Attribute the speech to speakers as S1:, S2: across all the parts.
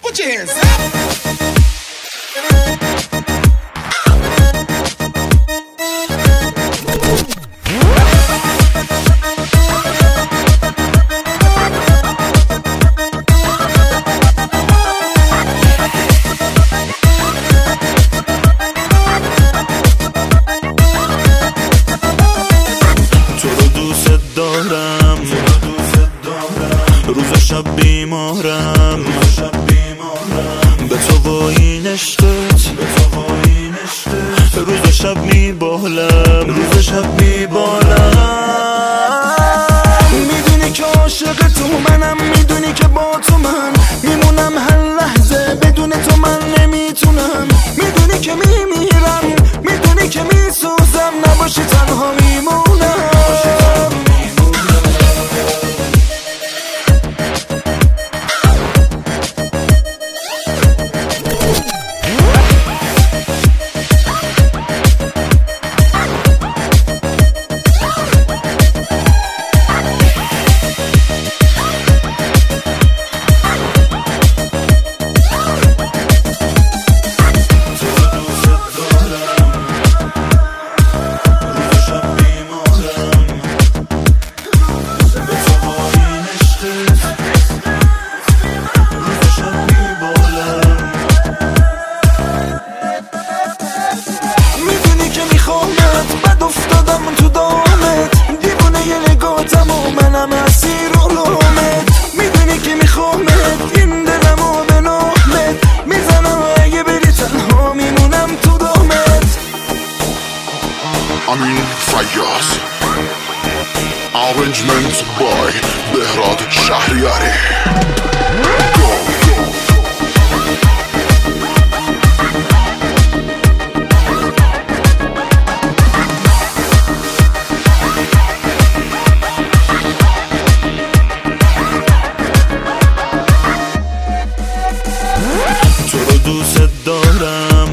S1: put your hands up.
S2: روز شب بیمارم به تو و این عشقت، روز شب میبالم، روز شب میبالم.
S3: میدونی که عاشق تو منم، میدونی که با تو من میمونم هر لحظه، بدون تو من نمیتونم. میدونی که میمیرم، میدونی که میسوزم، نباشی تنها میمونم. بد افتادم تو دامت، دیوونه یه نگاتم و منم اسیر علومت. میدونی که میخوامت، این دلمو به نامت میزنم، اگه بری تنها میمونم تو دامت.
S4: امین فیاض، arrangement by بهراد شهریاری.
S2: دوست دارم،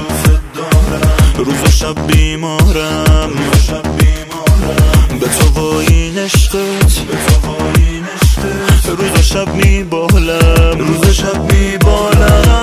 S2: روز شب بیمارم به تو و این عشقت، روز شب میبالم، روز شب میبالم.